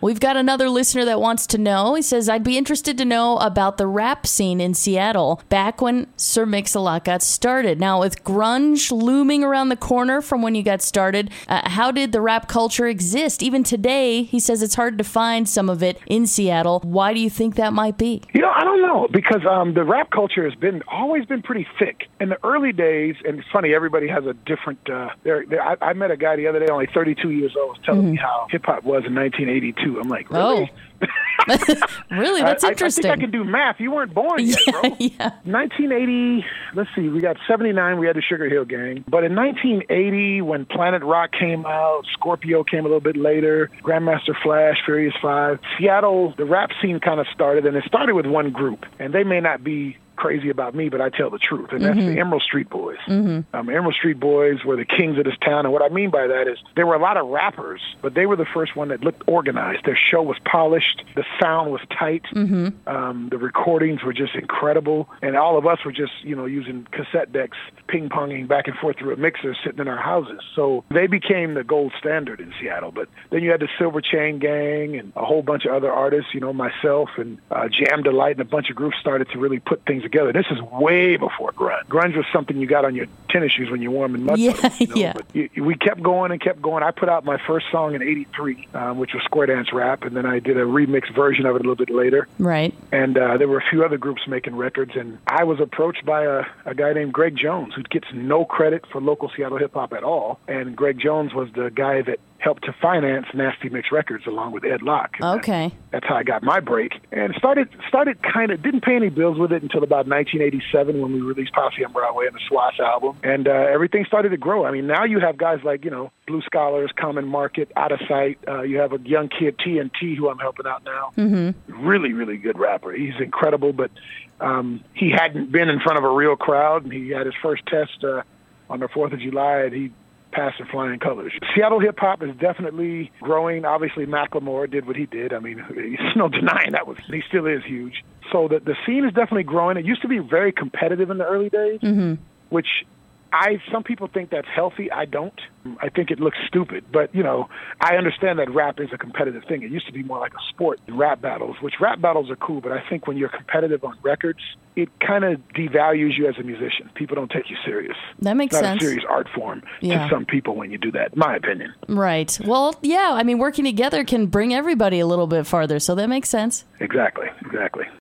We've got another listener that wants to know. He says, I'd be interested to know about the rap scene in Seattle back when Sir Mix-a-Lot got started. Now, with grunge looming around the corner from when you got started, how did the rap culture exist? Even today, he says it's hard to find some of it in Seattle. Why do you think that might be? I don't know, because the rap culture has always been pretty thick. In the early days, and it's funny, everybody has a different, I met a guy the other day, only 32 years old, was telling me how hip-hop was in 1982. I'm like, really? Oh. Really? That's interesting. I think I can do math. You weren't born yet, bro. Yeah. 1980, let's see, we got 79, we had the Sugar Hill Gang. But in 1980, when Planet Rock came out, Scorpio came a little bit later, Grandmaster Flash, Furious 5, Seattle, the rap scene kind of started, and it started with one group. And they may not be crazy about me, but I tell the truth, and that's the Emerald Street Boys. Emerald Street Boys were the kings of this town, and what I mean by that is there were a lot of rappers, but they were the first one that looked organized. Their show was polished, the sound was tight, the recordings were just incredible, and all of us were just, using cassette decks, ping-ponging back and forth through a mixer, sitting in our houses. So they became the gold standard in Seattle. But then you had the Silver Chain Gang and a whole bunch of other artists, myself and Jam Delight, and a bunch of groups started to really put things together. This is way before grunge. Grunge was something you got on your tennis shoes when you're warm in mud. But we kept going and kept going. I put out my first song in '83, which was Square Dance Rap, and then I did a remix version of it a little bit later. Right. And there were a few other groups making records, and I was approached by a guy named Greg Jones, who gets no credit for local Seattle hip-hop at all. And Greg Jones was the guy that helped to finance Nasty Mix Records along with Ed Locke. Okay. That's how I got my break. And started kind of, didn't pay any bills with it until about 1987 when we released Posse on Broadway and the Swash album. And everything started to grow. I mean, now you have guys like, Blue Scholars, Common Market, Out of Sight. You have a young kid, TNT, who I'm helping out now. Really, really good rapper. He's incredible, but he hadn't been in front of a real crowd, and he had his first test on the 4th of July, and he passed in flying colors. Seattle hip-hop is definitely growing. Obviously, Macklemore did what he did. I mean, there's no denying he still is huge. So the scene is definitely growing. It used to be very competitive in the early days, which some people think that's healthy. I don't. I think it looks stupid. But, I understand that rap is a competitive thing. It used to be more like a sport, rap battles, which rap battles are cool. But I think when you're competitive on records, it kind of devalues you as a musician. People don't take you serious. That makes sense. It's not a serious art form to some people when you do that, in my opinion. Right. Well, yeah, I mean, working together can bring everybody a little bit farther, so that makes sense. Exactly.